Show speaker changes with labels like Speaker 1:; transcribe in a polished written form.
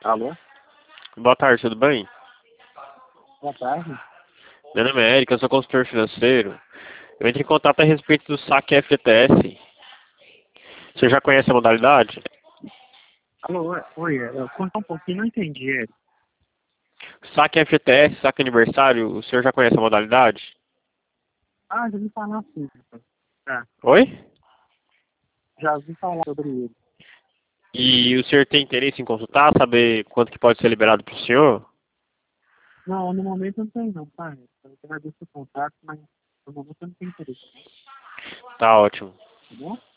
Speaker 1: Alô?
Speaker 2: Boa tarde, tudo bem?
Speaker 1: Boa tarde.
Speaker 2: Meu nome é Eric, eu sou consultor financeiro. Eu entrei em contato a respeito do saque FGTS. Você já conhece a modalidade?
Speaker 1: Alô, oi, cortou um pouquinho, não entendi, Eric.
Speaker 2: Saque FGTS, saque aniversário, o senhor já conhece a modalidade?
Speaker 1: Ah, já ouvi falar assim. Tá,
Speaker 2: Oi?
Speaker 1: já ouvi falar sobre ele.
Speaker 2: E o senhor tem interesse em consultar, saber quanto que pode ser liberado para o senhor?
Speaker 1: Não, no momento eu não tenho não, tá? Eu agradeço o contato, mas no momento eu não tenho interesse,
Speaker 2: Tá ótimo.
Speaker 1: tá bom?